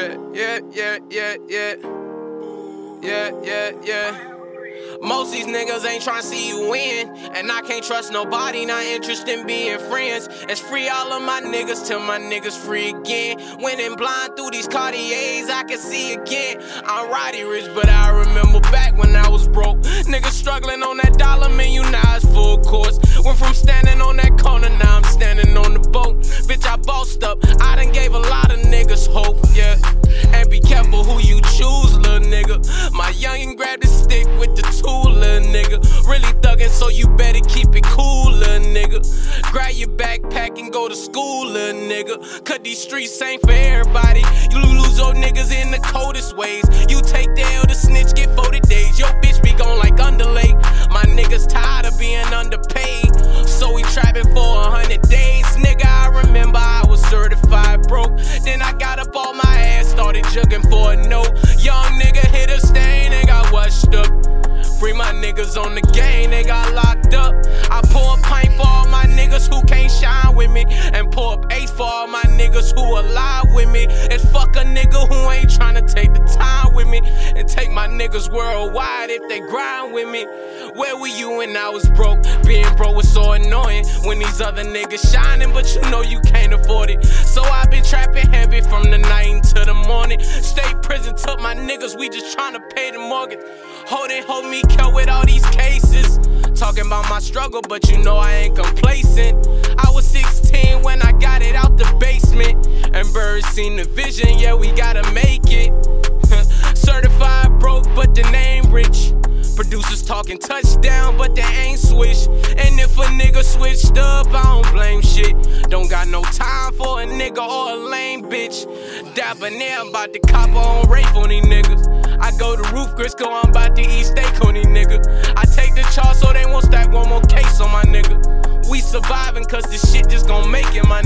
Yeah. Most these niggas ain't tryna see you win, and I can't trust nobody, not interested in being friends. It's free all of my niggas till my niggas free again. Winning blind through these Cartiers, I can see again. I'm Roddy Rich, but I remember back when I was broke. Niggas struggling on that dollar menu, now it's full course. Went from standing on that corner, now I'm standing on the boat. Bitch, I bossed up, I done gave a lot of niggas hope, yeah. And be careful who you choose, little nigga. My youngin' grabbed the stick with the tool, little nigga. Really thuggin', so you better keep it cool, little nigga. Grab your backpack and go to school, little nigga. Cause these streets ain't for everybody. You lose your niggas in the coldest ways. You take the L to snitch, get 40 days. Your bitch be gone like underlay. My niggas tired of being underpaid, so we trapping for 100 days. Nigga, I remember I was certified broke. Then I got up all my ass, started jugging for a note. Young nigga hit a stain and got washed up. Free my niggas on the game, they got locked up. I pour a pint for all my niggas who can't shine with me, and pour up ace for all my niggas who alive with me. And fuck a nigga who ain't tryna take the time with me, and take my niggas worldwide if they grind with me. Where were you when I was broke? Being broke was so annoying when these other niggas shining, but you know you can't afford it. So I've been trapping heavy from the night until the morning. State prison took my niggas, we just tryna pay the mortgage. Hold me killed with all these cases. Talking about my struggle, but you know I ain't complacent. I was 16 when I got it out the basement, and birds seen the vision, yeah, we gotta make it. Certified broke, but the name rich. Producers talking touchdown, but they ain't switch. And if a nigga switched up, I don't blame shit. Don't got no time for a nigga or a lame bitch. Debonair, I'm about to cop on rape on these niggas. I go to Roof Crisco, I'm about to eat steak on these niggas. I take the charge so they won't stack one more case on my nigga. We surviving cause this shit just gon' make it, my